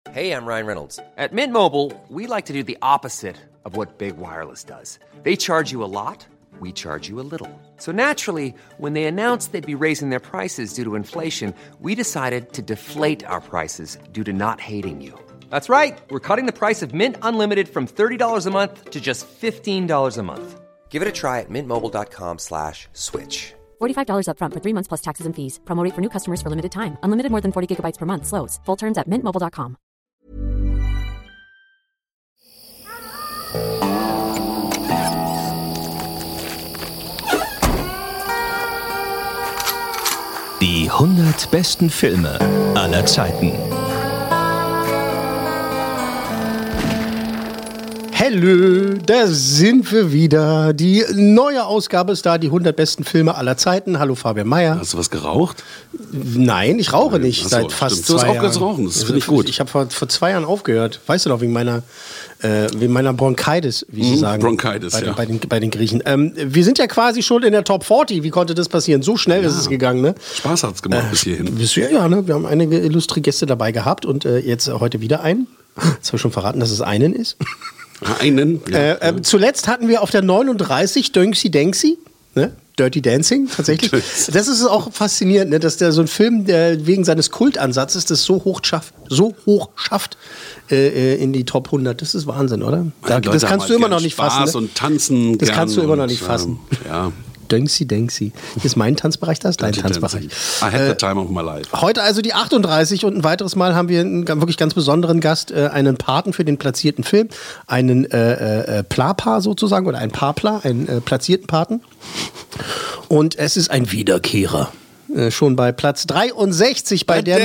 Hey, I'm Ryan Reynolds. At Mint Mobile, we like to do the opposite of what Big Wireless does. They charge you a lot, we charge you a little. So naturally, when they announced they'd be raising their prices due to inflation, we decided to deflate our prices due to not hating you. That's right. We're cutting the price of Mint Unlimited from $30 a month to just $15 a month. Give it a try at mintmobile.com/switch. $45 up front for 3 months plus taxes and fees. Promo rate for new customers for limited time. Unlimited more than 40 gigabytes per month. Slows full terms at mintmobile.com. Die 100 besten Filme aller Zeiten. Hallo, da sind wir wieder. Die neue Ausgabe ist da, die 100 besten Filme aller Zeiten. Hallo Fabian Mayer. Hast du was geraucht? Nein, ich rauche nicht seit fast 2 Jahren. Du hast aufgehört zu rauchen, das finde ich gut. Ich habe vor 2 Jahren aufgehört. Weißt du noch, wegen meiner Bronchitis, wie sie sagen. Bronchitis, bei den Griechen. Wir sind ja quasi schon in der Top 40. Wie konnte das passieren? So schnell ist es gegangen, ne? Spaß hat's gemacht bis hierhin. Ja, ne? Wir haben einige illustre Gäste dabei gehabt und jetzt heute wieder einen. Jetzt habe ich schon verraten, dass es einen ist. Einen? Ja. Zuletzt hatten wir auf der 39 Dönksi Denksi, ne? Dirty Dancing, tatsächlich. Das ist auch faszinierend, ne? Dass der so ein Film, der wegen seines Kultansatzes das so hoch schafft in die Top 100. Das ist Wahnsinn, oder? Das kannst du immer noch nicht fassen. Spaß und Tanzen. Das kannst du immer noch nicht fassen. Ja. Dönksi Denksi. Ist mein Tanzbereich das? Dein Tanzbereich. I had the time of my life. Heute also die 38 und ein weiteres Mal haben wir einen wirklich ganz besonderen Gast, einen Paten für den platzierten Film, einen Plapa sozusagen oder ein Papla, einen platzierten Paten. Und es ist ein Wiederkehrer. Schon bei Platz 63, bei der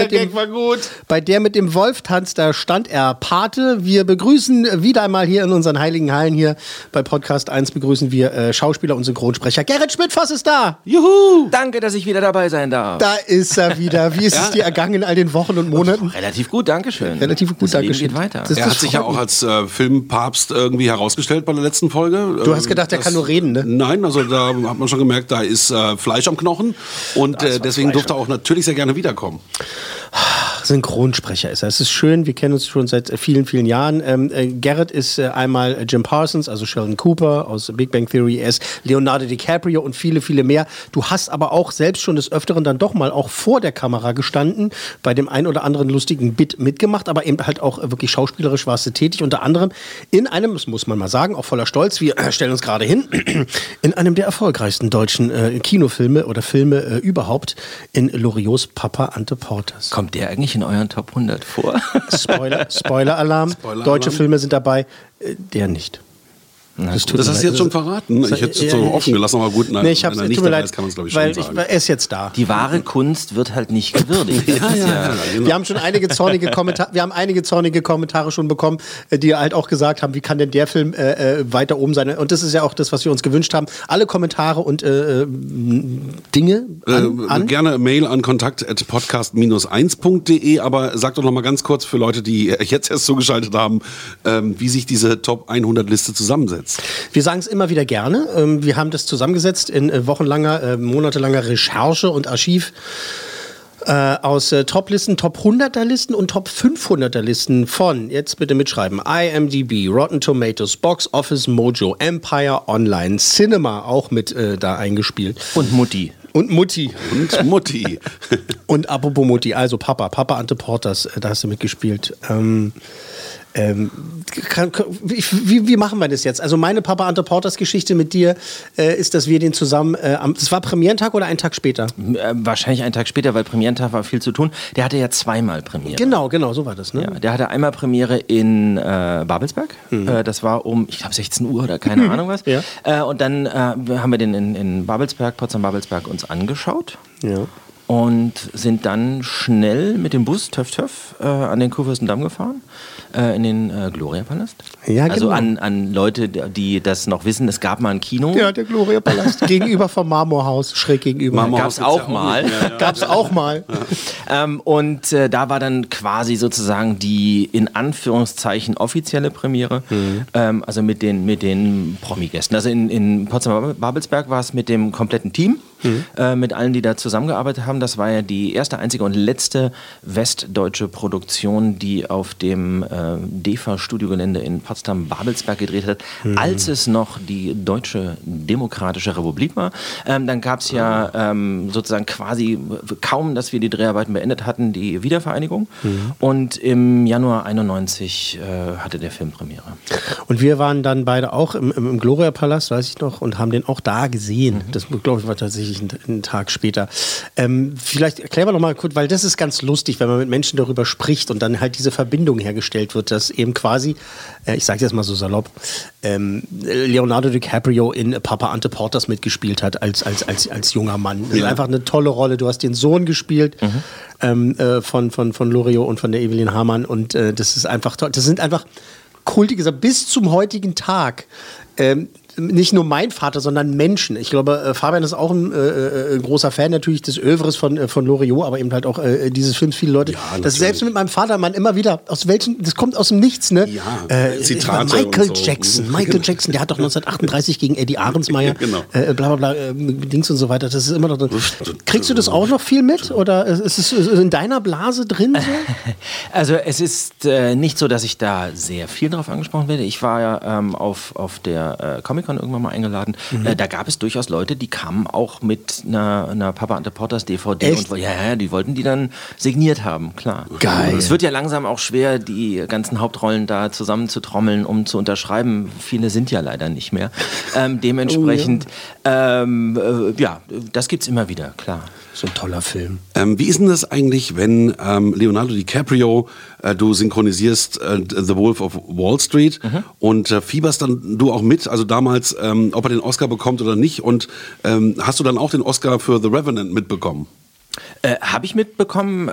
mit dem Wolftanz, da stand er Pate. Wir begrüßen wieder einmal hier in unseren heiligen Hallen hier bei Podcast 1 begrüßen wir Schauspieler und Synchronsprecher. Gerrit Schmidt-Voss ist da. Juhu! Danke, dass ich wieder dabei sein darf. Da ist er wieder. Wie ist es dir ergangen in all den Wochen und Monaten? Relativ gut, dankeschön. Relativ gut, dankeschön. Geht weiter. Er hat sich ja auch als Filmpapst irgendwie herausgestellt bei der letzten Folge. Du hast gedacht, er kann nur reden, ne? Nein, also da hat man schon gemerkt, da ist Fleisch am Knochen und deswegen durfte er auch natürlich sehr gerne wiederkommen. Synchronsprecher ist er. Es ist schön, wir kennen uns schon seit vielen, vielen Jahren. Gerrit ist einmal Jim Parsons, also Sheldon Cooper aus Big Bang Theory. Er ist Leonardo DiCaprio und viele, viele mehr. Du hast aber auch selbst schon des Öfteren dann doch mal auch vor der Kamera gestanden, bei dem ein oder anderen lustigen Bit mitgemacht, aber eben halt auch wirklich schauspielerisch warst du tätig. Unter anderem in einem, das muss man mal sagen, auch voller Stolz, wir stellen uns gerade hin, in einem der erfolgreichsten deutschen Kinofilme oder Filme überhaupt, in Loriots Papa Ante Portas. Kommt der eigentlich in euren Top 100 vor? Spoiler-Alarm. Deutsche Filme sind dabei. Der nicht. Das hast du jetzt schon verraten. Ich hätte es so offen gelassen, aber gut, nein, ich hab's, wenn er nicht dabei ist, kann man es, glaube ich, schon sagen. Er ist jetzt da. Die wahre Kunst wird halt nicht gewürdigt. Ja, genau. Wir haben schon einige zornige Kommentare schon bekommen, die halt auch gesagt haben, wie kann denn der Film weiter oben sein? Und das ist ja auch das, was wir uns gewünscht haben. Alle Kommentare und Dinge an gerne Mail an kontakt@podcast-1.de, aber sag doch noch mal ganz kurz für Leute, die jetzt erst zugeschaltet haben, wie sich diese Top 100 Liste zusammensetzt. Wir sagen es immer wieder gerne. Wir haben das zusammengesetzt in wochenlanger, monatelanger Recherche und Archiv aus Top-Listen, Top 100er-Listen und Top 500er-Listen von, jetzt bitte mitschreiben, IMDb, Rotten Tomatoes, Box Office Mojo, Empire Online, Cinema auch mit da eingespielt. Und Mutti. Und Mutti. Und apropos Mutti, also Papa Ante Portas, da hast du mitgespielt. Wie machen wir das jetzt? Also meine Papa Ante Portas Geschichte mit dir ist, dass wir den zusammen, das war Premierentag oder einen Tag später? Wahrscheinlich einen Tag später, weil Premierentag war viel zu tun. Der hatte ja zweimal Premiere. Genau, so war das. Ne? Ja, der hatte einmal Premiere in Babelsberg. Das war um, ich glaube 16 Uhr oder keine Ahnung was. Ja. Und dann haben wir den in Babelsberg, Potsdam-Babelsberg uns angeschaut. Ja. Und sind dann schnell mit dem Bus Töff an den Kurfürstendamm gefahren, in den Gloria-Palast. Ja, also genau. an Leute, die das noch wissen, es gab mal ein Kino. Ja, der Gloria-Palast. Gegenüber vom Marmorhaus, schräg gegenüber. Gab's auch mal. Gab's auch mal. Und da war dann quasi sozusagen die in Anführungszeichen offizielle Premiere, also mit den Promi-Gästen. Also in Potsdam-Babelsberg war es mit dem kompletten Team, mit allen, die da zusammengearbeitet haben. Das war ja die erste, einzige und letzte westdeutsche Produktion, die auf dem DEFA-Studiogelände in Potsdam-Babelsberg gedreht hat, als es noch die Deutsche Demokratische Republik war. Dann gab es ja sozusagen quasi kaum, dass wir die Dreharbeiten beendet hatten, die Wiedervereinigung. Und im Januar 91 hatte der Film Premiere. Und wir waren dann beide auch im Gloria-Palast, weiß ich noch, und haben den auch da gesehen. Das, glaube ich, war tatsächlich einen Tag später. Vielleicht erklären wir noch mal kurz, weil das ist ganz lustig, wenn man mit Menschen darüber spricht und dann halt diese Verbindung hergestellt wird, dass eben quasi, ich sage jetzt mal so salopp, Leonardo DiCaprio in Papa Ante Porters mitgespielt hat als junger Mann. Das ist einfach eine tolle Rolle. Du hast den Sohn gespielt von Loriot und von der Evelyn Hamann und das ist einfach toll. Das sind einfach kultige Sachen bis zum heutigen Tag. Nicht nur mein Vater, sondern Menschen. Ich glaube, Fabian ist auch ein großer Fan natürlich des Övres von Loriot, aber eben halt auch dieses Films. Viele Leute, das selbst mit meinem Vater, man immer wieder, das kommt aus dem Nichts, ne? Ja, Zitate Michael und so. Michael Jackson, der hat doch 1938 gegen Eddie Ahrensmeyer, bla bla bla, Dings und so weiter. Das ist immer noch drin. Kriegst du das auch noch viel mit? Oder ist es in deiner Blase drin so? Also es ist nicht so, dass ich da sehr viel drauf angesprochen werde. Ich war ja auf der Comic-Con irgendwann mal eingeladen. Da gab es durchaus Leute, die kamen auch mit einer Papa Ante Porters DVD. Echt? Und die wollten die dann signiert haben, klar. Geil. Es wird ja langsam auch schwer, die ganzen Hauptrollen da zusammenzutrommeln, um zu unterschreiben. Viele sind ja leider nicht mehr. Dementsprechend, das gibt's immer wieder, klar. So ein toller Film. Wie ist denn das eigentlich, wenn Leonardo DiCaprio, du synchronisierst The Wolf of Wall Street und fieberst dann du auch mit, also damals, ob er den Oscar bekommt oder nicht, und hast du dann auch den Oscar für The Revenant mitbekommen? Habe ich mitbekommen.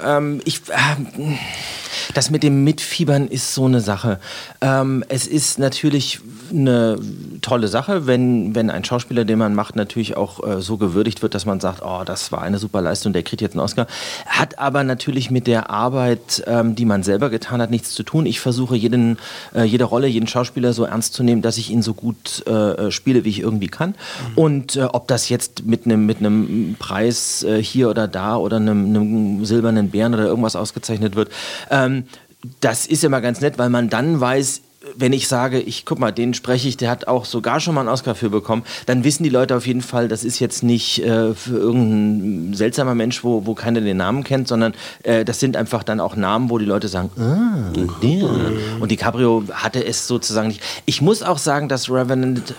Das mit dem Mitfiebern ist so eine Sache. Es ist natürlich eine tolle Sache, wenn ein Schauspieler, den man macht, natürlich auch so gewürdigt wird, dass man sagt, oh, das war eine super Leistung, der kriegt jetzt einen Oscar. Hat aber natürlich mit der Arbeit, die man selber getan hat, nichts zu tun. Ich versuche jede Rolle, jeden Schauspieler so ernst zu nehmen, dass ich ihn so gut spiele, wie ich irgendwie kann. Und ob das jetzt mit einem Preis hier oder da oder einem silbernen Bären oder irgendwas ausgezeichnet wird, das ist immer ganz nett, weil man dann weiß, wenn ich sage, guck mal, den spreche ich, der hat auch sogar schon mal einen Oscar für bekommen, dann wissen die Leute auf jeden Fall, das ist jetzt nicht für irgendein seltsamer Mensch, wo keiner den Namen kennt, sondern das sind einfach dann auch Namen, wo die Leute sagen, der. Und DiCaprio hatte es sozusagen nicht. Ich muss auch sagen, dass Revenant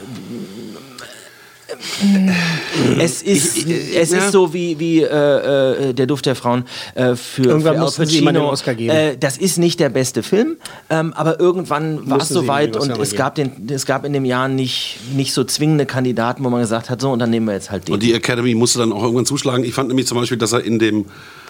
es ist so wie der Duft der Frauen für Al Pacino. Den Oscar geben. Das ist nicht der beste Film, aber irgendwann war es soweit und es gab in dem Jahr nicht so zwingende Kandidaten, wo man gesagt hat, so, und dann nehmen wir jetzt halt den. Und die Academy musste dann auch irgendwann zuschlagen. Ich fand nämlich zum Beispiel, dass er in dem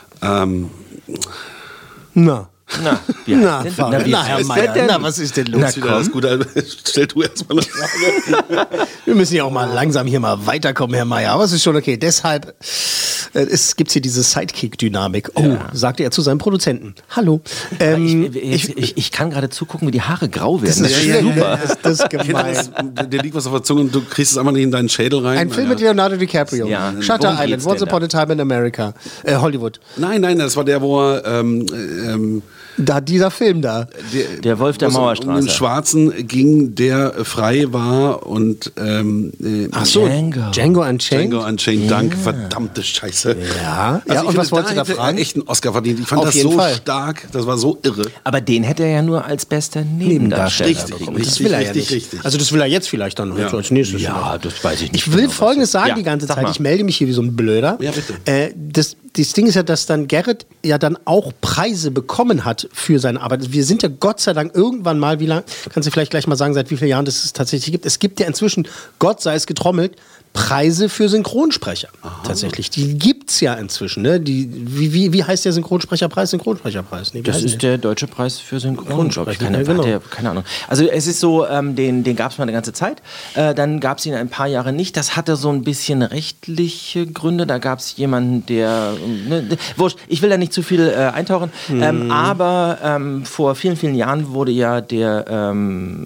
Herr Meier, was ist denn los? Alles gut, stell du erstmal eine Frage. Wir müssen ja auch mal langsam hier mal weiterkommen, Herr Meier. Aber es ist schon okay. Deshalb gibt es hier diese Sidekick-Dynamik. Oh, sagte er zu seinem Produzenten. Hallo. Ich kann gerade zugucken, wie die Haare grau werden. Das ist super. Das ist gemein. Der liegt was auf der Zunge und du kriegst es einfach nicht in deinen Schädel rein. Ein Film mit Leonardo DiCaprio. Ja. Shutter Island, Once Upon a Time in America. Hollywood. Nein, das war der, wo er dieser Film da. Der Wolf der Mauerstraße. Um den Schwarzen ging, der frei war und Ach so, Django Unchained. Django Unchained, danke, verdammte Scheiße. Ja, also und was wolltest du da fragen? Echt einen Oscar verdient. Ich fand Auf das jeden so Fall. stark, das war so irre. Aber den hätte er ja nur als bester Nebendarsteller Richtig. bekommen. Das will er ja nicht. Richtig. Also das will er jetzt vielleicht dann als nächstes. Ja, das weiß ich nicht. Ich will genau, Folgendes sagen Ja, die ganze sag Zeit. mal. Ich melde mich hier wie so ein Blöder. Ja, bitte. Das Ding ist ja, dass dann Gerrit ja dann auch Preise bekommen hat für seine Arbeit. Wir sind ja Gott sei Dank irgendwann mal, wie lange, kannst du vielleicht gleich mal sagen, seit wie vielen Jahren das es tatsächlich gibt. Es gibt ja inzwischen, Gott sei es getrommelt, Preise für Synchronsprecher. Tatsächlich. Die gibt's gibt's ja inzwischen, ne? Wie heißt der Synchronsprecherpreis? Synchronsprecherpreis. Nee, das ist der Deutsche Preis für Synchron, glaube ich. Keine Ahnung. Also es ist so, den gab es mal eine ganze Zeit. Dann gab es ihn ein paar Jahre nicht. Das hatte so ein bisschen rechtliche Gründe. Da gab es jemanden, der... wurscht, ich will da nicht zu viel eintauchen. Aber vor vielen, vielen Jahren wurde ja der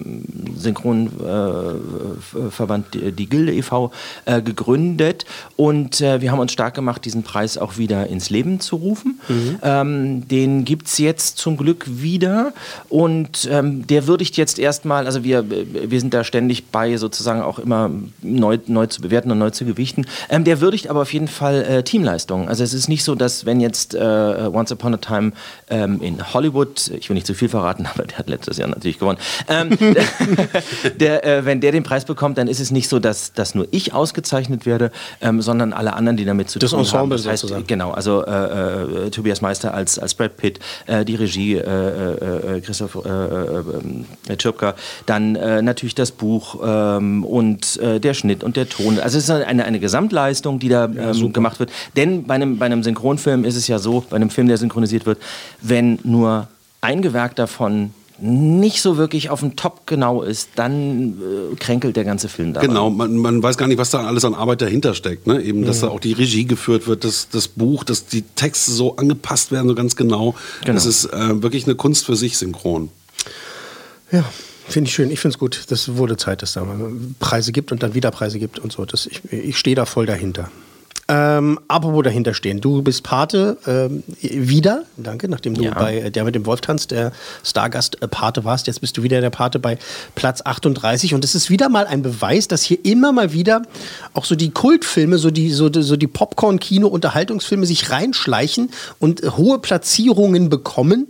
Synchronverband, die Gilde e.V., gegründet. Und wir haben uns stark gemacht, diesen Preis auch wieder ins Leben zu rufen. Den gibt es jetzt zum Glück wieder. Und der würdigt jetzt erstmal, also wir sind da ständig bei, sozusagen auch immer neu zu bewerten und neu zu gewichten. Der würdigt aber auf jeden Fall Teamleistungen. Also es ist nicht so, dass wenn jetzt Once Upon a Time in Hollywood, ich will nicht zu viel verraten, aber der hat letztes Jahr natürlich gewonnen, wenn der den Preis bekommt, dann ist es nicht so, dass nur ich ausgezeichnet werde, sondern alle anderen, die damit zu tun haben. Das Ensemble sozusagen. Genau, also Tobias Meister als Brad Pitt, die Regie Christoph Tschirpka, dann natürlich das Buch und der Schnitt und der Ton. Also es ist eine Gesamtleistung, die da gemacht wird. Denn bei einem Synchronfilm ist es ja so, bei einem Film, der synchronisiert wird, wenn nur ein Gewerk davon nicht so wirklich auf dem Top genau ist, dann kränkelt der ganze Film daran. Genau, man weiß gar nicht, was da alles an Arbeit dahinter steckt. Ne? Eben, dass da auch die Regie geführt wird, das Buch, dass die Texte so angepasst werden, so ganz genau. Das ist wirklich eine Kunst für sich, synchron. Ja, finde ich schön. Ich finde es gut. Das wurde Zeit, dass da Preise gibt und dann wieder Preise gibt und so. Ich stehe da voll dahinter. Apropos dahinter stehen. Du bist Pate wieder, danke, nachdem du bei Der mit dem Wolf tanzt, der Stargast Pate warst. Jetzt bist du wieder der Pate bei Platz 38. Und es ist wieder mal ein Beweis, dass hier immer mal wieder auch so die Kultfilme, so die Popcorn-Kino-Unterhaltungsfilme sich reinschleichen und hohe Platzierungen bekommen.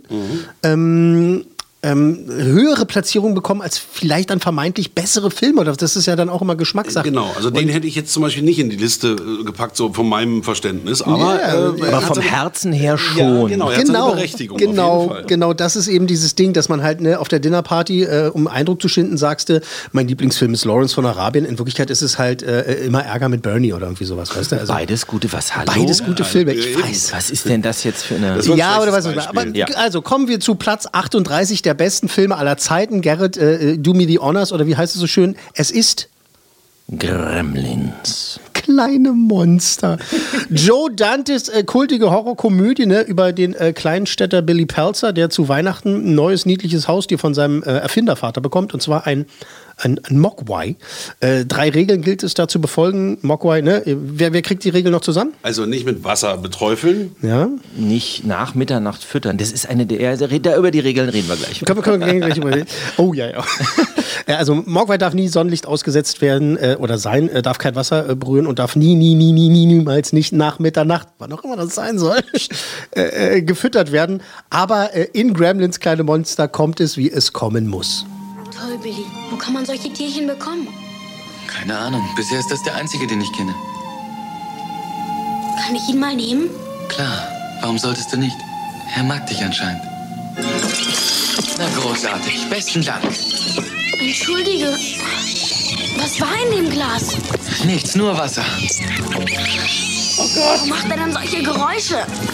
Höhere Platzierungen bekommen als vielleicht dann vermeintlich bessere Filme. Das ist ja dann auch immer Geschmackssache. Genau, also den hätte ich jetzt zum Beispiel nicht in die Liste gepackt, so von meinem Verständnis. Aber, aber vom Herzen her schon. Ja, genau, er hat seine Berechtigung, auf jeden Fall. Genau, das ist eben dieses Ding, dass man halt auf der Dinnerparty, um Eindruck zu schinden, sagst du, mein Lieblingsfilm ist Lawrence von Arabien. In Wirklichkeit ist es halt immer Ärger mit Bernie oder irgendwie sowas, weißt du? Also, beides gute, Beides gute Filme. Ich weiß. Was ist denn das jetzt für eine... Ja, oder was? Aber also kommen wir zu Platz 38 der besten Filme aller Zeiten. Gerrit, do me the honors, oder wie heißt es so schön? Es ist Gremlins. Kleine Monster. Joe Dantes kultige Horrorkomödie, ne, über den Kleinstädter Billy Pelzer, der zu Weihnachten ein neues, niedliches Haustier von seinem Erfindervater bekommt, und zwar ein Mogwai. 3 Regeln gilt es da zu befolgen. Mogwai, ne? Wer kriegt die Regeln noch zusammen? Also nicht mit Wasser beträufeln. Ja. Nicht nach Mitternacht füttern. Das ist eine der... Über die Regeln reden wir gleich. Können wir gleich überreden. Oh ja. Also Mogwai darf nie Sonnenlicht ausgesetzt werden oder sein, darf kein Wasser berühren und darf niemals nicht nach Mitternacht, wann auch immer das sein soll, gefüttert werden. Aber in Gremlins Kleine Monster kommt es, wie es kommen muss. Toll, Billy. Wo kann man solche Tierchen bekommen? Keine Ahnung. Bisher ist das der einzige, den ich kenne. Kann ich ihn mal nehmen? Klar. Warum solltest du nicht? Er mag dich anscheinend. Na, großartig. Besten Dank. Entschuldige. Was war in dem Glas? Nichts, nur Wasser. Oh Gott. Warum macht er dann solche Geräusche?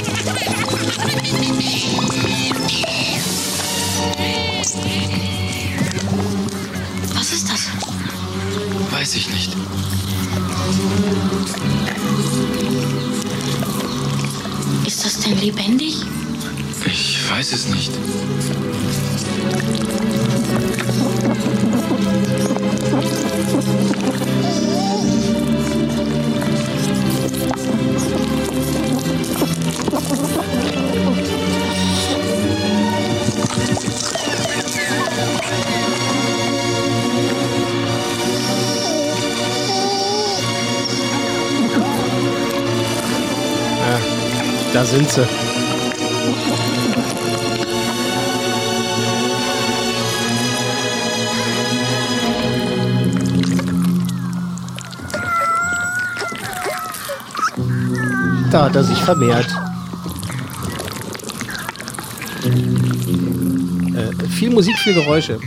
Was ist das? Weiß ich nicht. Ist das denn lebendig? Ich weiß es nicht. Da sind sie. Da hat er sich vermehrt. Viel Musik, viel Geräusche.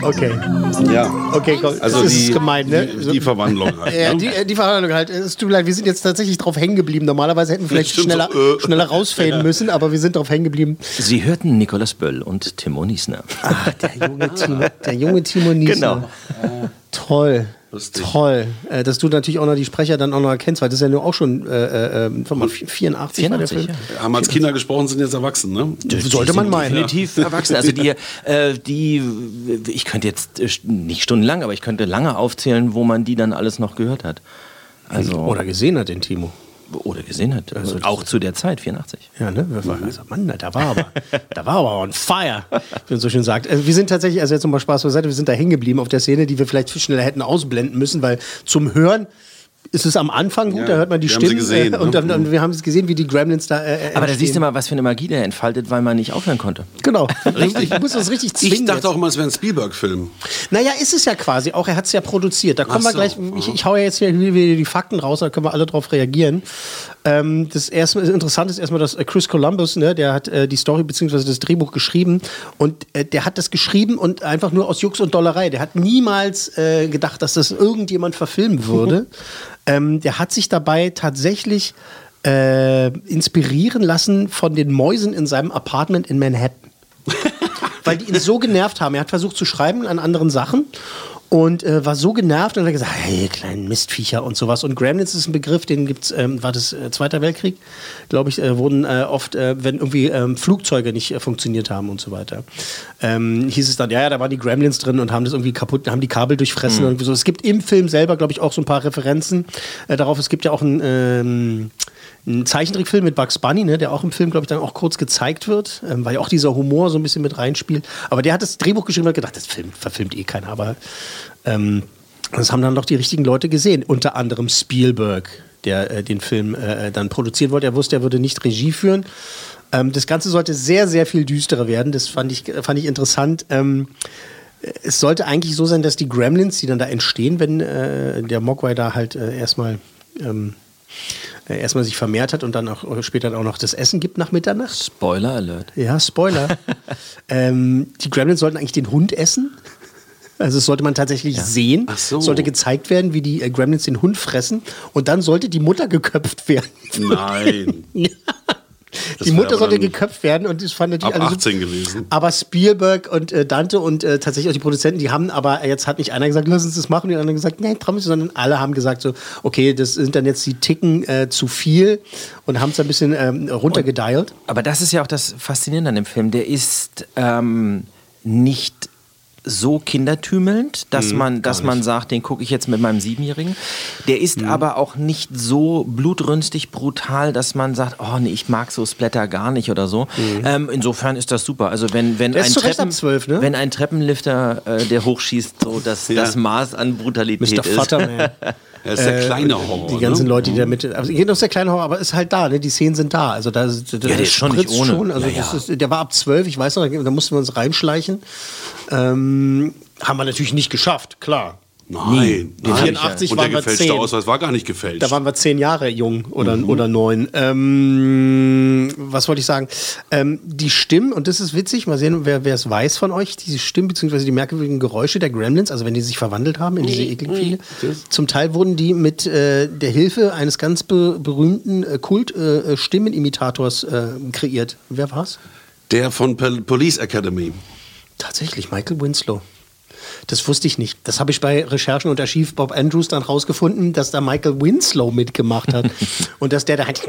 Okay. Ja. Okay, komm. Also das ist gemein, ne? Die Verwandlung halt. Ja, Ne? die Verhandlung halt. Es tut mir leid, wir sind jetzt tatsächlich drauf hängen geblieben. Normalerweise hätten wir vielleicht schneller rausfaden müssen, aber wir sind drauf hängen geblieben. Sie hörten Nicolas Böll und Timo Niesner. Ah, der junge Timo Niesner. Genau. Toll. Lustig. Toll. Dass du natürlich auch noch die Sprecher dann auch noch erkennst, weil das ist ja nur auch schon 84 war der Film. Ja. Haben als Kinder gesprochen, sind jetzt erwachsen, ne? Sollte man meinen. Definitiv erwachsen. Also ich könnte jetzt nicht stundenlang, aber ich könnte lange aufzählen, wo man die dann alles noch gehört hat. Also, Oder gesehen hat den Timo. Oder gesehen hat. Also auch zu der Zeit, 84. Ja, ne? Also, Mann, da war aber on fire, wie man so schön sagt. Also wir sind tatsächlich, also jetzt nochmal Spaß beiseite, wir sind da hängen geblieben auf der Szene, die wir vielleicht viel schneller hätten ausblenden müssen, weil zum Hören ist es am Anfang gut, da hört man die Stimmen. Haben sie gesehen, und dann, wir haben es gesehen, wie die Gremlins da aber da siehst du mal, was für eine Magie der entfaltet, weil man nicht aufhören konnte. Genau. Richtig. Du musst das richtig zwingen. Ich dachte jetzt. auch mal, es wäre ein Spielberg-Film. Naja, ist es ja quasi. Auch er hat es ja produziert. Da kommen wir gleich. Ich hau ja jetzt hier wieder die Fakten raus, da können wir alle drauf reagieren. Das Interessante ist erstmal, dass Chris Columbus, ne, der hat die Story bzw. das Drehbuch geschrieben und der hat das geschrieben und einfach nur aus Jux und Dollerei. Der hat niemals gedacht, dass das irgendjemand verfilmen würde. Der hat sich dabei tatsächlich inspirieren lassen von den Mäusen in seinem Apartment in Manhattan. Weil die ihn so genervt haben. Er hat versucht zu schreiben an anderen Sachen und war so genervt und hat gesagt, hey, kleinen Mistviecher und sowas. Und Gremlins ist ein Begriff, den gibt's, war das Zweiter Weltkrieg, glaube ich, wurden oft, wenn irgendwie Flugzeuge nicht funktioniert haben und so weiter, hieß es dann, ja, da waren die Gremlins drin und haben das irgendwie kaputt, haben die Kabel durchfressen und so. Es gibt im Film selber, glaube ich, auch so ein paar Referenzen darauf. Es gibt ja auch ein Zeichentrickfilm mit Bugs Bunny, ne, der auch im Film, glaube ich, dann auch kurz gezeigt wird, weil ja auch dieser Humor so ein bisschen mit reinspielt. Aber der hat das Drehbuch geschrieben und hat gedacht, das verfilmt eh keiner. Aber das haben dann doch die richtigen Leute gesehen. Unter anderem Spielberg, der den Film dann produzieren wollte. Er wusste, er würde nicht Regie führen. Das Ganze sollte sehr, sehr viel düsterer werden. Das fand ich interessant. Es sollte eigentlich so sein, dass die Gremlins, die dann da entstehen, wenn der Mogwai da halt erstmal sich vermehrt hat und dann auch später auch noch das Essen gibt nach Mitternacht. Spoiler Alert. Ja, Spoiler. Die Gremlins sollten eigentlich den Hund essen. Also das sollte man tatsächlich sehen. Ach so. Sollte gezeigt werden, wie die Gremlins den Hund fressen. Und dann sollte die Mutter geköpft werden. Nein. Ja. Die Mutter sollte geköpft werden und das fand natürlich ab alles 18 gewesen. Aber Spielberg und Dante und tatsächlich auch die Produzenten, die haben aber, jetzt hat nicht einer gesagt, lass uns das machen, die anderen gesagt, nee, traum nicht, sondern alle haben gesagt so, okay, das sind dann jetzt die Ticken zu viel und haben es ein bisschen runtergedialt. Aber das ist ja auch das Faszinierende an dem Film, der ist nicht so kindertümelnd, dass man sagt, den gucke ich jetzt mit meinem 7-Jährigen. Der ist aber auch nicht so blutrünstig brutal, dass man sagt, oh nee, ich mag so Splatter gar nicht oder so. Insofern ist das super. Also wenn ein Treppenlifter, der hochschießt, so das Maß an Brutalität Mr. ist. Futterman. Das ist der kleine Horror. Die ganzen Leute, die da mit. Also, das ist der kleine Horror, aber ist halt da, ne? Die Szenen sind da. Also, der ist schon nicht ohne. Schon. Also, der war ab 12, ich weiß noch, da mussten wir uns reinschleichen. Haben wir natürlich nicht geschafft, klar. Nein. In 84 und waren der wir 10. gefälschte Ausweis war gar nicht gefälscht. Da waren wir 10 Jahre jung oder 9. Was wollte ich sagen? Die Stimmen, und das ist witzig, mal sehen, wer es weiß von euch, diese Stimmen bzw. die merkwürdigen Geräusche der Gremlins, also wenn die sich verwandelt haben in diese ekligen Viecher, zum Teil wurden die mit der Hilfe eines ganz berühmten Kult-Stimmenimitators kreiert. Wer war's? Der von Police Academy. Tatsächlich, Michael Winslow. Das wusste ich nicht. Das habe ich bei Recherchen und Archiv Bob Andrews dann rausgefunden, dass da Michael Winslow mitgemacht hat. Und dass der da halt...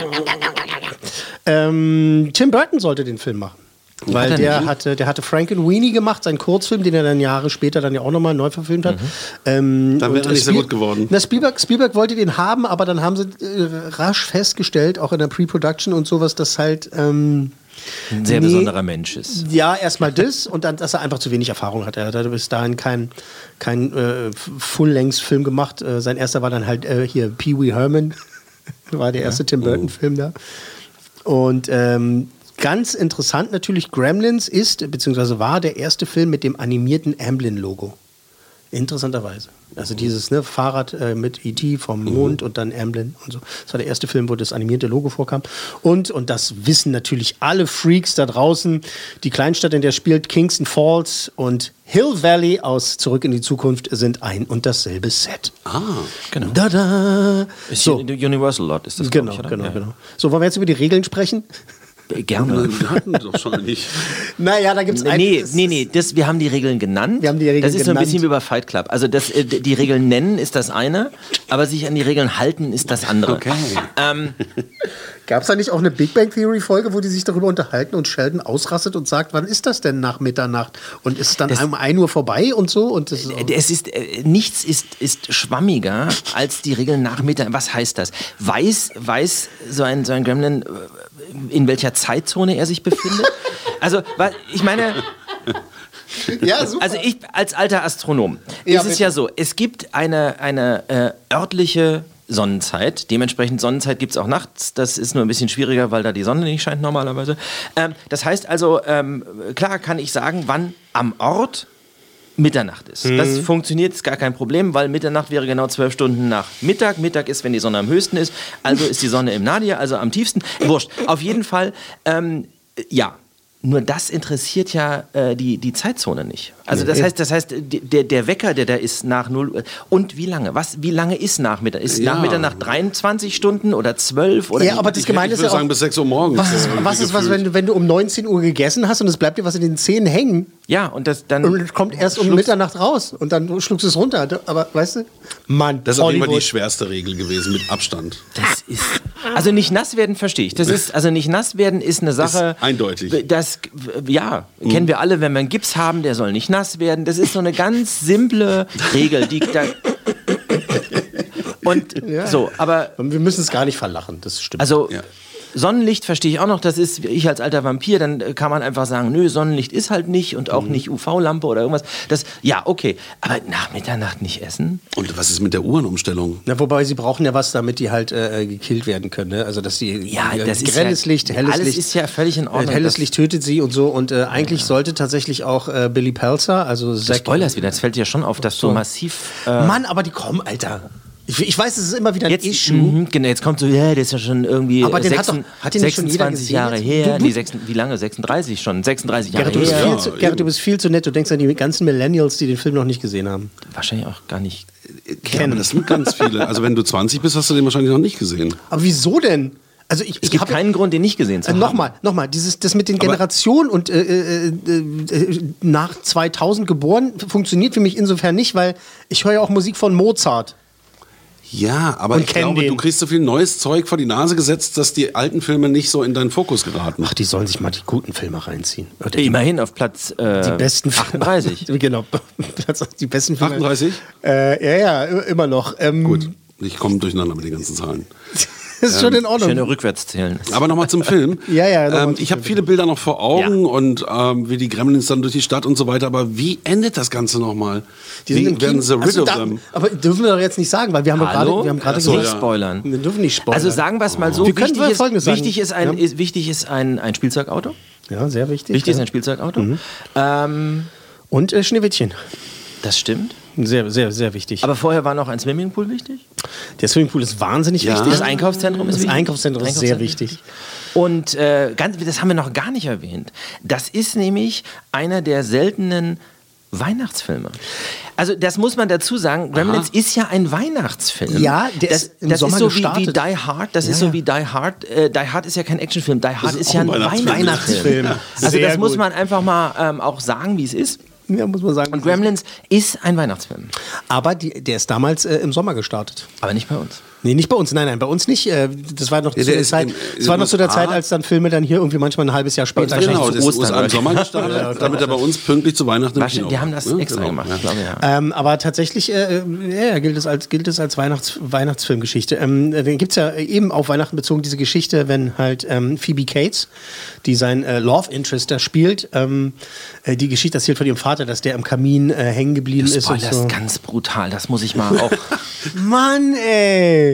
Tim Burton sollte den Film machen. Weil der hatte Frankenweenie gemacht, seinen Kurzfilm, den er dann Jahre später dann ja auch nochmal neu verfilmt hat. Dann wäre er nicht so gut geworden. Spielberg wollte den haben, aber dann haben sie rasch festgestellt, auch in der Pre-Production und sowas, dass halt... ein sehr besonderer Mensch ist. Ja, erstmal das und dann, dass er einfach zu wenig Erfahrung hat. Er hat bis dahin kein Full-Length-Film gemacht. Sein erster war dann halt hier Pee-wee Herman. War der erste Tim Burton-Film da. Und ganz interessant natürlich, Gremlins ist, beziehungsweise war der erste Film mit dem animierten Amblin-Logo. Interessanterweise. Also dieses Fahrrad mit E.T. vom Mond und dann Amblin und so. Das war der erste Film, wo das animierte Logo vorkam. Und das wissen natürlich alle Freaks da draußen, die Kleinstadt, in der spielt, Kingston Falls und Hill Valley aus Zurück in die Zukunft sind ein und dasselbe Set. Ah, genau. Da. So. Universal Lot ist das, Genau, ich, oder? genau. So, wollen wir jetzt über die Regeln sprechen? Gerne. Wir hatten doch schon nicht. Naja, da gibt es wir haben die Regeln genannt. Wir haben die Regeln das ist so ein genannt. bisschen wie bei Fight Club. Also die Regeln nennen ist das eine, aber sich an die Regeln halten ist das andere. Okay. Gab es da nicht auch eine Big Bang Theory Folge, wo die sich darüber unterhalten und Sheldon ausrastet und sagt, wann ist das denn nach Mitternacht? Und ist es dann um 1 Uhr vorbei und so? Und das ist nichts ist schwammiger als die Regeln nach Mitternacht. Was heißt das? Weiß so ein Gremlin, in welcher Zeitzone er sich befindet? Also, ich meine... Ja, super. Also ich als alter Astronom ist es ja so, es gibt eine örtliche Sonnenzeit, dementsprechend Sonnenzeit gibt es auch nachts, das ist nur ein bisschen schwieriger, weil da die Sonne nicht scheint normalerweise. Das heißt also, klar kann ich sagen, wann am Ort Mitternacht ist. Das funktioniert, ist gar kein Problem, weil Mitternacht wäre genau 12 Stunden nach Mittag. Mittag ist, wenn die Sonne am höchsten ist, also ist die Sonne im Nadir, also am tiefsten. Wurscht. Auf jeden Fall, ja. Nur das interessiert ja die Zeitzone nicht. Also das heißt, der Wecker, der da ist nach 0 Uhr. Und wie lange? Wie lange ist nach Mitternacht? Ist nach Mitternacht 23 Stunden oder 12? Oder aber das Gemeine ist ja auch... sagen, bis 6 Uhr morgens. Was ist, wenn du um 19 Uhr gegessen hast und es bleibt dir was in den Zähnen hängen? Ja, und das dann... Und es kommt erst um Mitternacht raus und dann schluckst du es runter. Aber weißt du, Mann, das ist auf jeden Fall die schwerste Regel gewesen, mit Abstand. Das ist... Also nicht nass werden, verstehe ich. Nicht nass werden ist eine Sache... Ist eindeutig. Das, kennen wir alle, wenn wir einen Gips haben, der soll nicht nass werden. Das ist so eine ganz simple Regel, die da... Und so, aber... Wir müssen es gar nicht verlachen, das stimmt. Also... Ja. Sonnenlicht verstehe ich auch noch, das ist, ich als alter Vampir, dann kann man einfach sagen, nö, Sonnenlicht ist halt nicht und auch nicht UV-Lampe oder irgendwas. Okay, aber nach Mitternacht nicht essen? Und was ist mit der Uhrenumstellung? Na, wobei sie brauchen ja was, damit die halt gekillt werden können. Ne? Also, dass die das grelles Licht, helles alles Licht. Ist ja völlig in Ordnung. Helles Licht tötet sie und so. Und eigentlich sollte tatsächlich auch Billy Pelzer, also du spoilerst wieder, das fällt dir schon auf, dass so massiv... Mann, aber die kommen, Alter. Ich weiß, es ist immer wieder ein Issue. Genau, jetzt kommt so, das ist ja schon irgendwie aber 26 Jahre her. Wie lange? 36 schon? 36 Jahre her. Gerrit, du bist viel zu nett. Du denkst an die ganzen Millennials, die den Film noch nicht gesehen haben. Wahrscheinlich auch gar nicht kennen. Ja, das sind ganz viele. Also wenn du 20 bist, hast du den wahrscheinlich noch nicht gesehen. Aber wieso denn? Also es gibt keinen Grund, den nicht gesehen zu haben. Nochmal, das mit den Generationen und nach 2000 geboren funktioniert für mich insofern nicht, weil ich höre ja auch Musik von Mozart. Ja, aber ich glaube, du kriegst so viel neues Zeug vor die Nase gesetzt, dass die alten Filme nicht so in deinen Fokus geraten. Ach, die sollen sich mal die guten Filme reinziehen. Oder immerhin auf Platz die besten 38. Genau, die besten Filme. 38? Ja, immer noch. Gut, ich komme durcheinander mit den ganzen Zahlen. Das ist schon in Ordnung. Schöne Rückwärtszählen. Aber nochmal zum Film. Ich habe viele Bilder noch vor Augen und wie die Gremlins dann durch die Stadt und so weiter. Aber wie endet das Ganze nochmal? Wie werden sie rid of them? Aber dürfen wir doch jetzt nicht sagen, weil wir haben gerade nicht spoilern. Wir dürfen nicht spoilern. Also sagen wir es mal so. Wichtig ist ein Spielzeugauto. Ja, sehr wichtig. Wichtig ist ein Spielzeugauto. Und Schneewittchen. Das stimmt. Sehr, sehr, sehr wichtig. Aber vorher war noch ein Swimmingpool wichtig? Der Swimmingpool ist wahnsinnig wichtig. Das Einkaufszentrum ist wichtig. Das Einkaufszentrum ist sehr wichtig. Und das haben wir noch gar nicht erwähnt. Das ist nämlich einer der seltenen Weihnachtsfilme. Also das muss man dazu sagen, Gremlins ist ja ein Weihnachtsfilm. Ja, das ist so wie Die Hard. Das ist so wie Die Hard. Die Hard ist ja kein Actionfilm. Die Hard ist ja ein Weihnachtsfilm. Also das muss man einfach mal auch sagen, wie es ist. Ja, muss man sagen. Und Gremlins ist ein Weihnachtsfilm. Aber der ist damals im Sommer gestartet. Aber nicht bei uns. Nee, nicht bei uns. Nein, bei uns nicht. Das war noch zu der Zeit. Das war noch zu der Zeit, als dann Filme dann hier irgendwie manchmal ein halbes Jahr später. Genau, das ist im Sommer gestartet, damit er bei uns pünktlich zu Weihnachten im Kino. Die haben das extra gemacht, glaube ich. Aber tatsächlich gilt es als Weihnachtsfilmgeschichte. Dann gibt es ja eben auf Weihnachten bezogen diese Geschichte, wenn halt Phoebe Cates, die sein Love Interest da spielt, die Geschichte erzählt von ihrem Vater, dass der im Kamin hängen geblieben ist. Das ist ganz brutal, das muss ich mal auch... Mann, ey!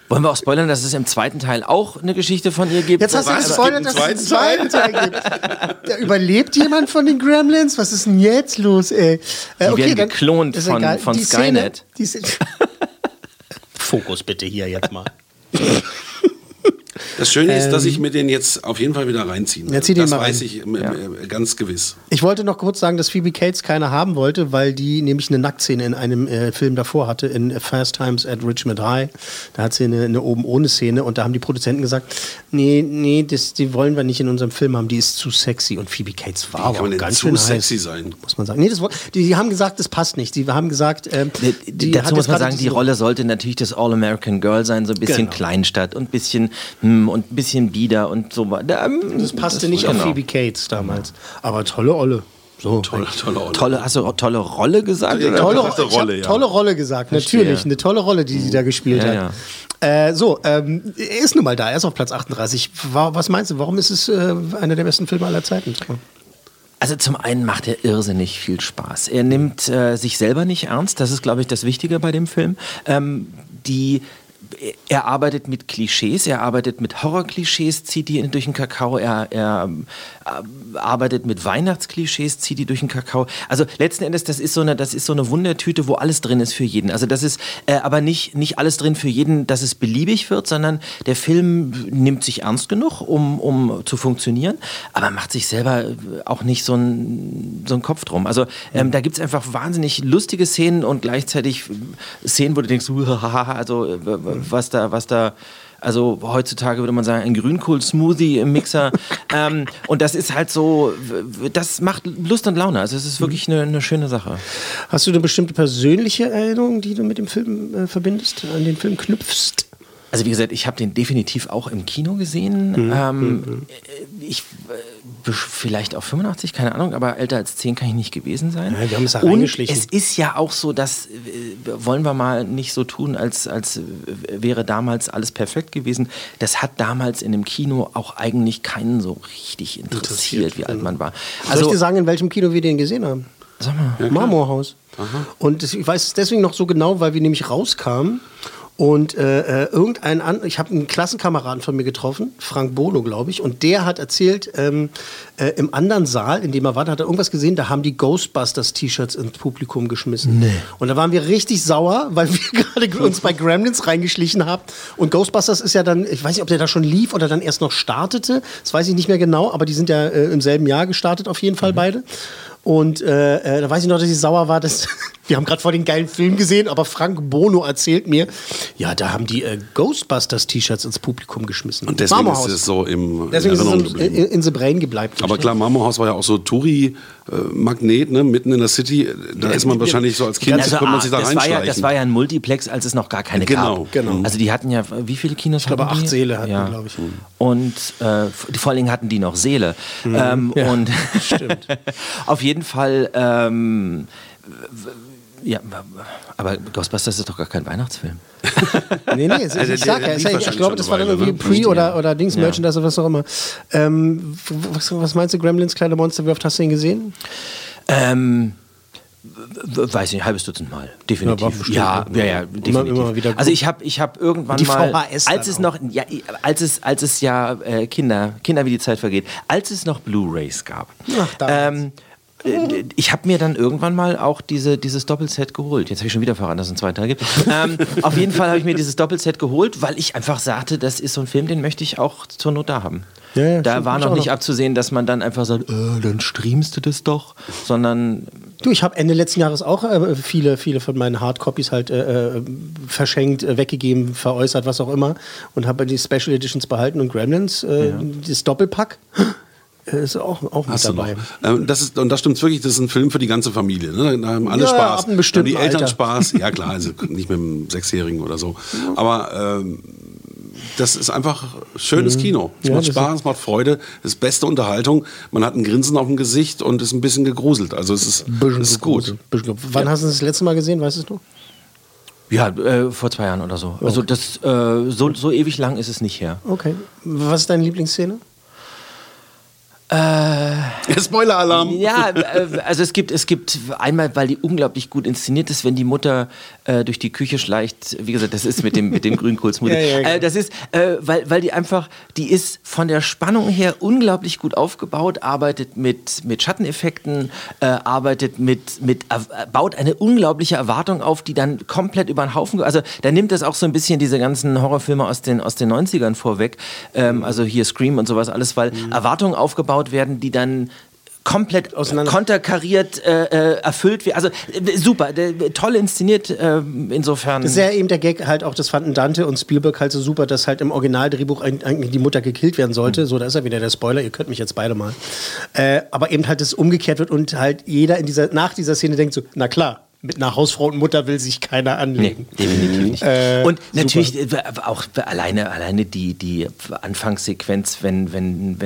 Wollen wir auch spoilern, dass es im zweiten Teil auch eine Geschichte von ihr gibt? Jetzt hast du gespoilert, dass es einen zweiten Teil gibt. Da überlebt jemand von den Gremlins? Was ist denn jetzt los, ey? Die werden geklont von Skynet. Fokus bitte hier jetzt mal. Das Schöne ist, dass ich mir den jetzt auf jeden Fall wieder reinziehen will. Das weiß ich ganz gewiss. Ich wollte noch kurz sagen, dass Phoebe Cates keiner haben wollte, weil die nämlich eine Nacktszene in einem Film davor hatte, in Fast Times at Richmond High. Da hat sie eine Oben-ohne-Szene und da haben die Produzenten gesagt, nee, die wollen wir nicht in unserem Film haben, die ist zu sexy. Und Phoebe Cates war auch ganz schön sexy sein, muss man sagen. Nee, die haben gesagt, das passt nicht. Die haben gesagt, dazu muss man sagen, die Rolle sollte natürlich das All-American Girl sein, so ein bisschen Kleinstadt und ein bisschen und ein bisschen bieder und so. Das passte nicht auf Phoebe Cates damals. Aber tolle Olle. So. Tolle Olle. Hast du auch tolle Rolle gesagt? Tolle Rolle gesagt, natürlich. Eine tolle Rolle, die sie da gespielt hat. Er ist nun mal da, er ist auf Platz 38. Was meinst du, warum ist es einer der besten Filme aller Zeiten? Also zum einen macht er irrsinnig viel Spaß. Er nimmt sich selber nicht ernst, das ist, glaube ich, das Wichtige bei dem Film. Er arbeitet mit Klischees, er arbeitet mit Horror-Klischees, zieht die durch den Kakao, er arbeitet mit Weihnachtsklischees, zieht die durch den Kakao. Also letzten Endes, das ist so eine Wundertüte, wo alles drin ist für jeden. Also das ist aber nicht alles drin für jeden, dass es beliebig wird, sondern der Film nimmt sich ernst genug, um zu funktionieren, aber macht sich selber auch nicht so einen Kopf drum. Also da gibt es einfach wahnsinnig lustige Szenen und gleichzeitig Szenen, wo du denkst, also was da, also heutzutage würde man sagen, ein Grünkohl-Smoothie im Mixer. Und das ist halt so, das macht Lust und Laune. Also es ist wirklich eine schöne Sache. Hast du eine bestimmte persönliche Erinnerung, die du mit dem Film verbindest, an den Film knüpfst? Also wie gesagt, ich habe den definitiv auch im Kino gesehen. Vielleicht auch 85, keine Ahnung, aber älter als 10 kann ich nicht gewesen sein. Ja, wir haben es da und reingeschlichen. Es ist ja auch so, dass, wollen wir mal nicht so tun, als wäre damals alles perfekt gewesen. Das hat damals in dem Kino auch eigentlich keinen so richtig interessiert, wie alt man war. Also, soll ich dir sagen, in welchem Kino wir den gesehen haben? Sag mal. Marmorhaus. Aha. Und ich weiß es deswegen noch so genau, weil wir nämlich rauskamen. Und ich habe einen Klassenkameraden von mir getroffen, Frank Bono, glaube ich, und der hat erzählt, im anderen Saal, in dem er war, hat er irgendwas gesehen, da haben die Ghostbusters-T-Shirts ins Publikum geschmissen. Nee. Und da waren wir richtig sauer, weil wir gerade uns bei Gremlins reingeschlichen haben. Und Ghostbusters ist ja dann, ich weiß nicht, ob der da schon lief oder dann erst noch startete, das weiß ich nicht mehr genau, aber die sind ja im selben Jahr gestartet, auf jeden Fall beide. Und da weiß ich noch, dass ich sauer war, dass wir haben gerade vor den geilen Film gesehen, aber Frank Bono erzählt mir, ja, da haben die Ghostbusters-T-Shirts ins Publikum geschmissen. Und deswegen ist es so in the Brain geblieben. Aber klar, Marmorhaus war ja auch so Touri-Magnet, ne, mitten in der City. Da ist man wahrscheinlich so als Kind, also, kann man sich da reinschleichen. Das war ja ein Multiplex, als es noch gar keine gab. Genau. Also die hatten ja, wie viele Kinos hatten die? Ich glaube, 8 Säle hatten die, glaube ich. Und vor allen Dingen hatten die noch Seele. Und stimmt. auf jeden Fall, ja, aber Ghostbusters ist doch gar kein Weihnachtsfilm. Nee, ich glaube, das war dann irgendwie Pre- oder Dings-Merchandise oder was auch immer. Was meinst du, Gremlins, kleine Monster, wie oft hast du ihn gesehen? Weiß nicht, ein halbes Dutzend Mal, definitiv. Ja, definitiv. Immer wieder also ich habe irgendwann die mal, VHS als es noch, als es Kinder wie die Zeit vergeht, als es noch Blu-Rays gab. Ich habe mir dann irgendwann mal auch dieses Doppelset geholt. Jetzt habe ich schon wieder verraten, dass es einen zweiten Teil gibt. Auf jeden Fall habe ich mir dieses Doppelset geholt, weil ich einfach sagte, das ist so ein Film, den möchte ich auch zur Not da haben. Ja, da war noch nicht abzusehen, dass man dann einfach sagt, dann streamst du das doch, sondern... Du, ich habe Ende letzten Jahres auch viele von meinen Hardcopies halt verschenkt, weggegeben, veräußert, was auch immer, und habe die Special Editions behalten und Gremlins, das Doppelpack... ist auch mit dabei. Und das stimmt wirklich, das ist ein Film für die ganze Familie. Ne? Da haben alle Spaß. Ab einem bestimmten die Eltern Alter. Spaß. Ja klar, also nicht mit einem 6-Jährigen oder so. Aber das ist einfach schönes Kino. Es macht Spaß, es macht Freude, es ist beste Unterhaltung. Man hat ein Grinsen auf dem Gesicht und ist ein bisschen gegruselt. Also es ist gut. Wann hast du das letzte Mal gesehen, weißt du? Ja, vor 2 Jahren oder so. Okay. Also das so ewig lang ist es nicht her. Okay. Was ist deine Lieblingsszene? Spoiler-Alarm. Ja, also es gibt einmal, weil die unglaublich gut inszeniert ist, wenn die Mutter durch die Küche schleicht. Wie gesagt, das ist mit dem Grünkohlsmoothie. Ja. Das ist, weil die ist von der Spannung her unglaublich gut aufgebaut, arbeitet mit Schatteneffekten, baut eine unglaubliche Erwartung auf, die dann komplett über den Haufen. Also da nimmt das auch so ein bisschen diese ganzen Horrorfilme aus den 90ern vorweg. Also hier Scream und sowas alles, weil Erwartungen aufgebaut werden, die dann komplett konterkariert erfüllt wird. Also super, toll inszeniert insofern. Das ist ja eben der Gag halt auch, das fanden Dante und Spielberg halt so super, dass halt im Originaldrehbuch eigentlich die Mutter gekillt werden sollte. So, da ist ja wieder der Spoiler, ihr könnt mich jetzt beide mal. Aber eben halt das umgekehrt wird und halt jeder nach dieser Szene denkt so, na klar, mit einer Hausfrau und Mutter will sich keiner anlegen. Nee, definitiv nicht. Und natürlich auch alleine die Anfangssequenz, wenn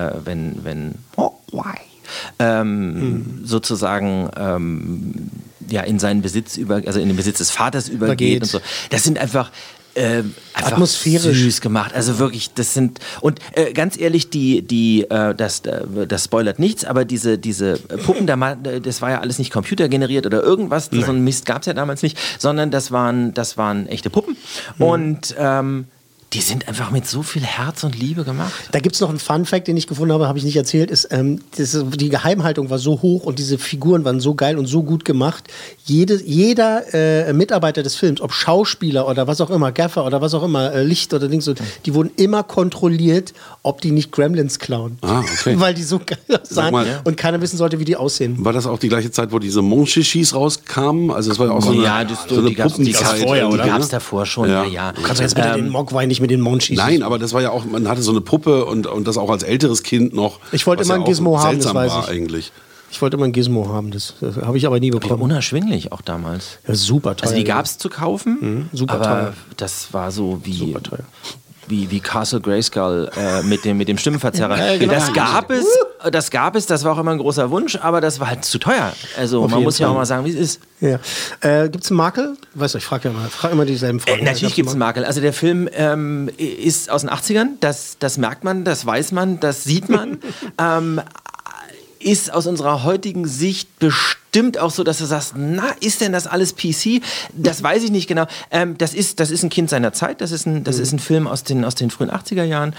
sozusagen in seinen Besitz also in den Besitz des Vaters übergeht und so. Das sind einfach atmosphärisch süß gemacht. Also wirklich, das sind und ganz ehrlich, das spoilert nichts, aber diese Puppen, das war ja alles nicht computergeneriert oder irgendwas, so ein Mist gab es ja damals nicht, sondern das waren echte Puppen und die sind einfach mit so viel Herz und Liebe gemacht. Da gibt es noch einen Fun-Fact, den ich gefunden habe, habe ich nicht erzählt, die Geheimhaltung war so hoch und diese Figuren waren so geil und so gut gemacht. Jeder Mitarbeiter des Films, ob Schauspieler oder was auch immer, Gaffer oder was auch immer, Licht oder Dings, die wurden immer kontrolliert, ob die nicht Gremlins klauen. Ah, okay. Weil die so geil sahen und keiner wissen sollte, wie die aussehen. War das auch die gleiche Zeit, wo diese Monchichis rauskamen? Also das war ja auch so eine Puppenzeit. Die gab es davor schon, ja. Du kannst jetzt bitte den Mogwai nicht mit den Monchis. Nein, aber das war ja auch, man hatte so eine Puppe und das auch als älteres Kind noch. Ich wollte immer ein Gizmo haben, das weiß ich. Eigentlich. Ich wollte immer ein Gizmo haben, das habe ich aber nie bekommen. Unerschwinglich auch damals. Ja, super teuer. Also die gab es zu kaufen, super aber teuer. Das war so wie... Super teuer. Wie Castle Grayskull mit dem Stimmenverzerrer. Ja, genau. Das gab es, das war auch immer ein großer Wunsch, aber das war halt zu teuer. Also man muss ja auch mal sagen, wie es ist. Ja. Gibt es einen Makel? Weißt du, ich frage immer dieselben Fragen. Natürlich gibt es einen Makel. Also der Film ist aus den 80ern, das merkt man, das weiß man, das sieht man. Ist aus unserer heutigen Sicht bestimmt auch so, dass du sagst, na, ist denn das alles PC? Das weiß ich nicht genau. Das ist ein Kind seiner Zeit, das ist ein Film aus den frühen 80er Jahren.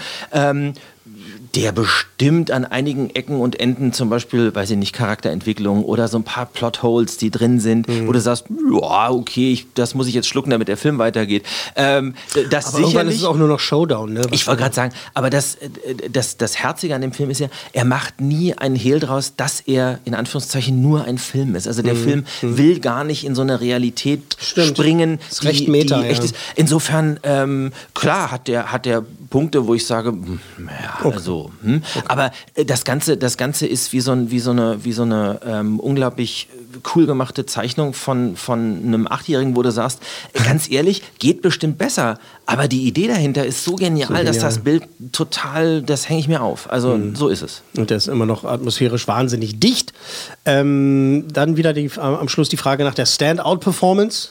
Der bestimmt an einigen Ecken und Enden zum Beispiel, weiß ich nicht, Charakterentwicklung oder so ein paar Plotholes, die drin sind, wo du sagst, ja, okay, das muss ich jetzt schlucken, damit der Film weitergeht. Aber irgendwann ist es auch nur noch Showdown. Ne? Ich wollte gerade sagen, aber das Herzige an dem Film ist ja, er macht nie einen Hehl draus, dass er in Anführungszeichen nur ein Film ist. Also der Film will gar nicht in so eine Realität springen, das ist recht Meta, die echt ist. Insofern, klar hat der Punkte, wo ich sage, also aber das Ganze ist wie so eine unglaublich cool gemachte Zeichnung von einem 8-Jährigen, wo du sagst, ganz ehrlich, geht bestimmt besser, aber die Idee dahinter ist so genial, dass das Bild total, das hänge ich mir auf. Also so ist es. Und der ist immer noch atmosphärisch wahnsinnig dicht. Dann wieder am Schluss die Frage nach der Standout-Performance.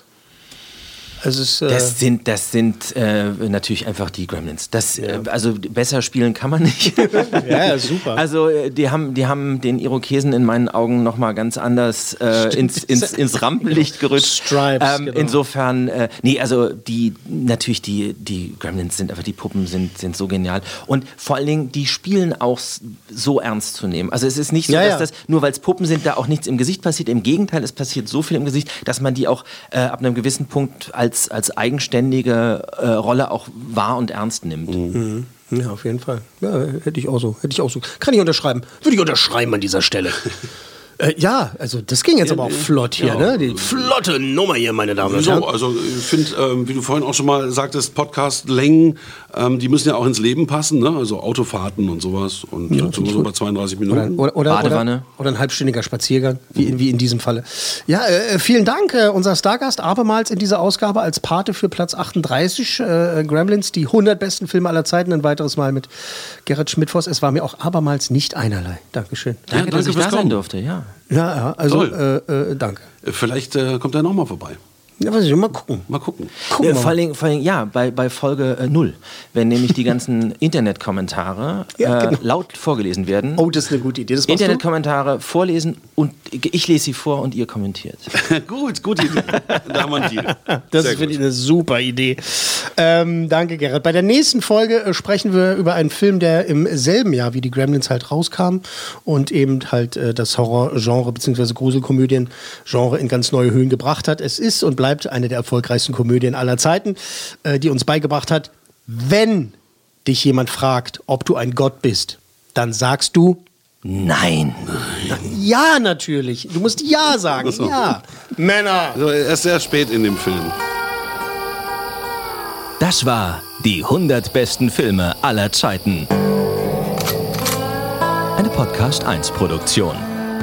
Das sind natürlich einfach die Gremlins. Also besser spielen kann man nicht. Ja, super. Also die haben den Irokesen in meinen Augen noch mal ganz anders ins Rampenlicht gerückt. Stripes, genau. Insofern, also die Gremlins sind einfach, die Puppen sind so genial. Und vor allen Dingen, die spielen auch so ernst zu nehmen. Also es ist nicht so, dass das, nur weil es Puppen sind, da auch nichts im Gesicht passiert. Im Gegenteil, es passiert so viel im Gesicht, dass man die auch ab einem gewissen Punkt als eigenständige Rolle auch wahr und ernst nimmt. Mhm. Ja, auf jeden Fall. Ja, hätte ich auch so. Kann ich unterschreiben. Würde ich unterschreiben an dieser Stelle. Ja, also das ging jetzt aber auch flott hier, ne? Die flotte Nummer hier, meine Damen und Herren. So, also ich finde, wie du vorhin auch schon mal sagtest, Podcast-Längen, die müssen ja auch ins Leben passen, ne? Also Autofahrten und sowas und so bei 32 Minuten. Badewanne. Oder ein halbstündiger Spaziergang, wie in diesem Falle. Ja, vielen Dank, unser Stargast, abermals in dieser Ausgabe als Pate für Platz 38, Gremlins, die 100 besten Filme aller Zeiten, ein weiteres Mal mit Gerrit Schmidt-Voss. Es war mir auch abermals nicht einerlei. Dankeschön. Danke, dass ich da sein durfte, ja. Ja, also danke. Vielleicht kommt er nochmal vorbei. Ja, was ich mal gucken. Vor allem, ja, bei Folge 0, wenn nämlich die ganzen Internetkommentare laut vorgelesen werden. Oh, das ist eine gute Idee. Das Internetkommentare vorlesen und ich lese sie vor und ihr kommentiert. Gute Idee. Da haben wir einen Deal. Das finde ich eine super Idee. Danke, Gerrit. Bei der nächsten Folge sprechen wir über einen Film, der im selben Jahr wie die Gremlins halt rauskam und eben halt das Horror-Genre bzw. Gruselkomödien-Genre in ganz neue Höhen gebracht hat. Es ist und bleibt eine der erfolgreichsten Komödien aller Zeiten, die uns beigebracht hat, wenn dich jemand fragt, ob du ein Gott bist, dann sagst du Nein. Ja, natürlich. Du musst Ja sagen. So. Ja. Männer. Also, er ist sehr spät in dem Film. Das war die 100 besten Filme aller Zeiten. Eine Podcast 1 Produktion.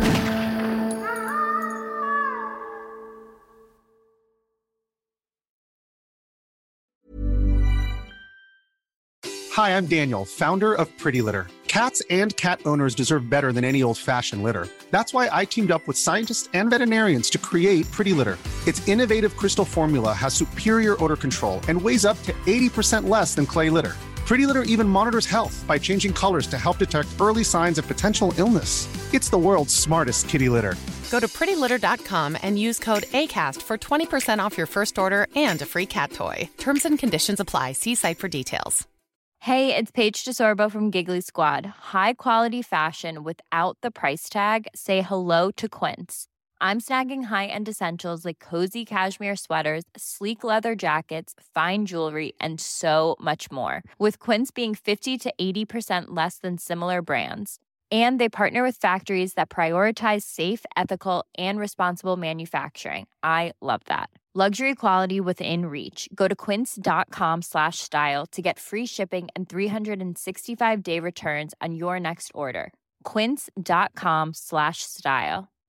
Hi, I'm Daniel, founder of Pretty Litter. Cats and cat owners deserve better than any old-fashioned litter. That's why I teamed up with scientists and veterinarians to create Pretty Litter. Its innovative crystal formula has superior odor control and weighs up to 80% less than clay litter. Pretty Litter even monitors health by changing colors to help detect early signs of potential illness. It's the world's smartest kitty litter. Go to prettylitter.com and use code ACAST for 20% off your first order and a free cat toy. Terms and conditions apply. See site for details. Hey, it's Paige DeSorbo from Giggly Squad. High quality fashion without the price tag. Say hello to Quince. I'm snagging high-end essentials like cozy cashmere sweaters, sleek leather jackets, fine jewelry, and so much more. With Quince being 50 to 80% less than similar brands. And they partner with factories that prioritize safe, ethical, and responsible manufacturing. I love that. Luxury quality within reach. Go to quince.com/style to get free shipping and 365-day returns on your next order. Quince.com/style.